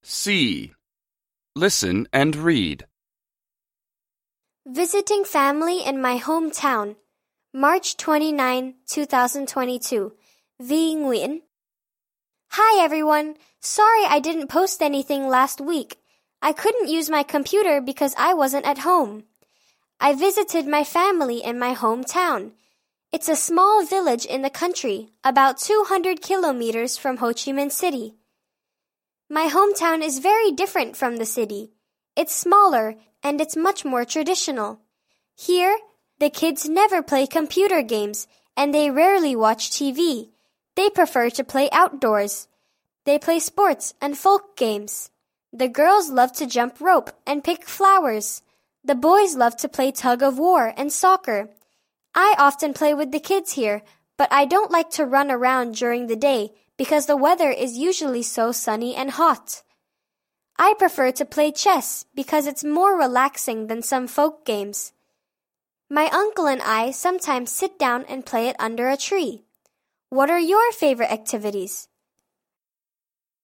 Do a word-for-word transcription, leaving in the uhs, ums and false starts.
C. Listen and read. Visiting family in my hometown. March twenty-ninth, twenty twenty-two. V. Nguyen. Hi everyone. Sorry I didn't post anything last week. I couldn't use my computer because I wasn't at home. I visited my family in my hometown. It's a small village in the country, about two hundred kilometers from Ho Chi Minh City. My hometown is very different from the city. It's smaller and it's much more traditional. Here, the kids never play computer games and they rarely watch T V. They prefer to play outdoors. They play sports and folk games. The girls love to jump rope and pick flowers. The boys love to play tug of war and soccer. I often play with the kids here, but I don't like to run around during the day because the weather is usually so sunny and hot. I prefer to play chess because it's more relaxing than some folk games. My uncle and I sometimes sit down and play it under a tree. What are your favorite activities?